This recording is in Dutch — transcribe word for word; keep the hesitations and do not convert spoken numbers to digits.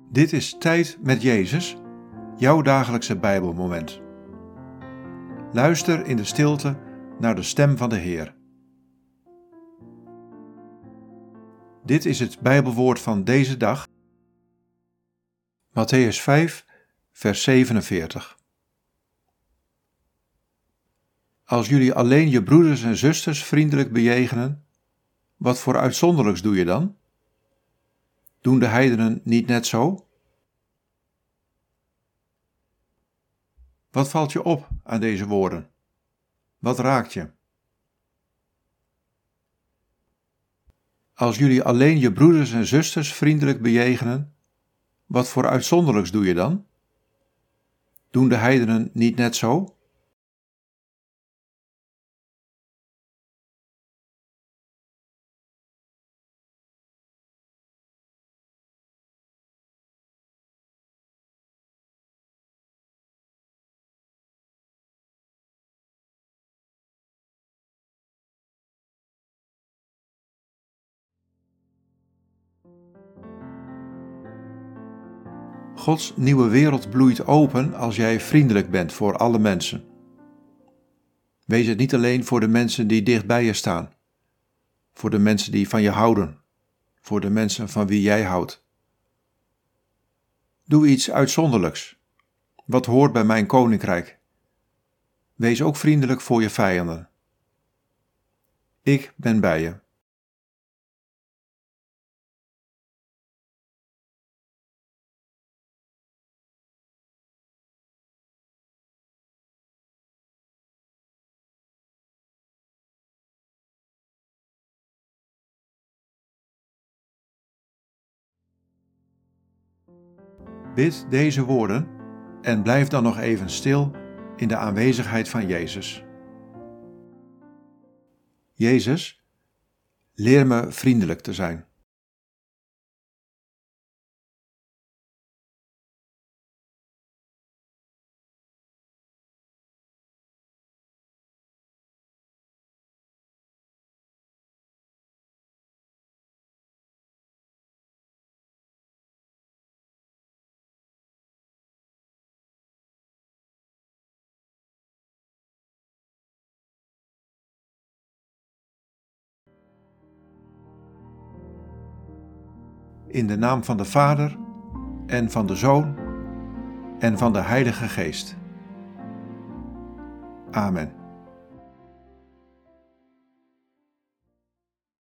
Dit is Tijd met Jezus, jouw dagelijkse Bijbelmoment. Luister in de stilte naar de stem van de Heer. Dit is het Bijbelwoord van deze dag, Mattheüs vijf, vers zevenenveertig. Als jullie alleen je broeders en zusters vriendelijk bejegenen, wat voor uitzonderlijks doe je dan? Doen de heidenen niet net zo? Wat valt je op aan deze woorden? Wat raakt je? Als jullie alleen je broeders en zusters vriendelijk bejegenen, wat voor uitzonderlijks doe je dan? Doen de heidenen niet net zo? Gods nieuwe wereld bloeit open als jij vriendelijk bent voor alle mensen. Wees het niet alleen voor de mensen die dicht bij je staan, voor de mensen die van je houden, voor de mensen van wie jij houdt. Doe iets uitzonderlijks, wat hoort bij mijn koninkrijk. Wees ook vriendelijk voor je vijanden. Ik ben bij je. Bid deze woorden en blijf dan nog even stil in de aanwezigheid van Jezus. Jezus, leer me vriendelijk te zijn. In de naam van de Vader en van de Zoon en van de Heilige Geest. Amen.